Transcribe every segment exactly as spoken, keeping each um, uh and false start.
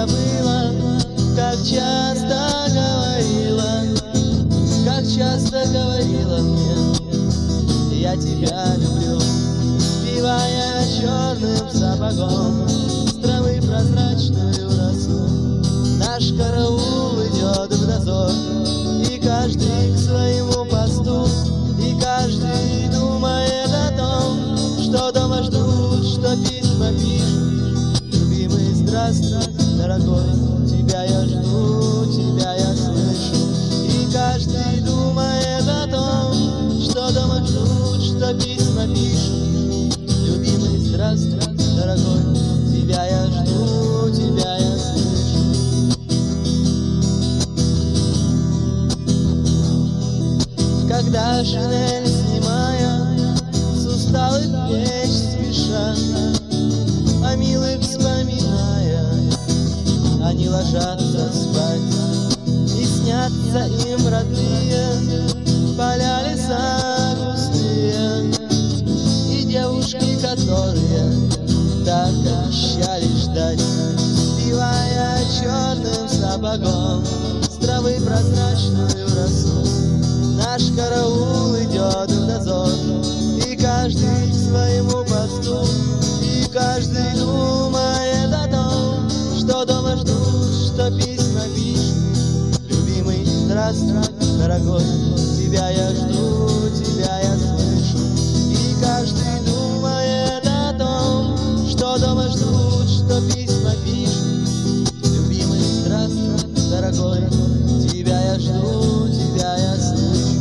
забыла, как часто говорила, как часто говорила мне: я тебя люблю. Сбивая черным сапогом с травы прозрачную росу, наш караул идет в дозор, и каждый к своему посту, и каждый думает о том, что дома ждут, что письма пишут. Любимый, здравствуй, дорогой, тебя я жду, тебя я слышу. И каждый думает о том, что дома ждут, что письма пишут. Любимый, здравствуй, дорогой, тебя я жду, тебя я слышу. Когда шинель снимая, с усталых плеч спеша, о милых вспоминая, они ложатся спать, и снятся им родные поля, леса густые, и девушки, которые так обещали ждать. Сбивая черным сапогом с травы прозрачную росу, наш караул идет в дозор, и каждый к своему посту, и каждый думает о том, что дома ждут, что письма пишут. Любимый, здравствуй, дорогой, тебя я жду, тебя я слышу. И каждый думает о том, что дома ждут, что письма пишут. Любимый, здравствуй, дорогой, тебя я жду, тебя я слышу.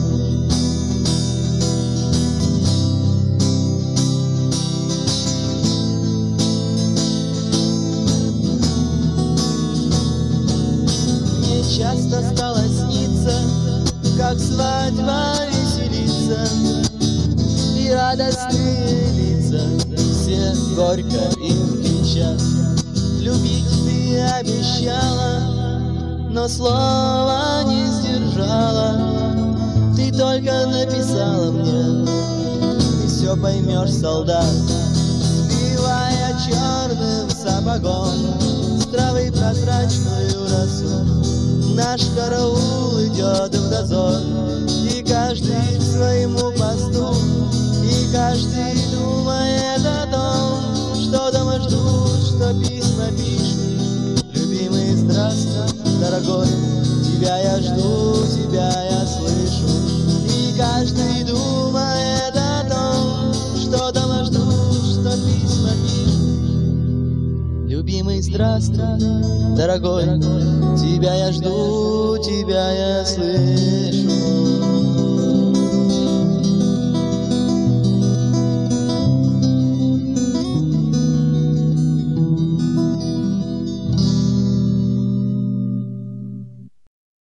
Часто стало сниться, как свадьба веселится, и радостные лица все горько им кричат. Любить ты обещала, но слова не сдержала. Ты только написала мне, ты все поймешь, солдат. Сбивая черным сапогом с травы прозрачную росу, наш караул идет в дозор, и каждый к своему посту, и каждый думает о том, что дома ждут, что письма пишут. Любимый, здравствуй, дорогой, тебя я жду, тебя я слышу. И каждый думает о том, что дома ждут, что письма пишут. Любимый, здравствуй, дорогой, тебя я жду, тебя я слышу.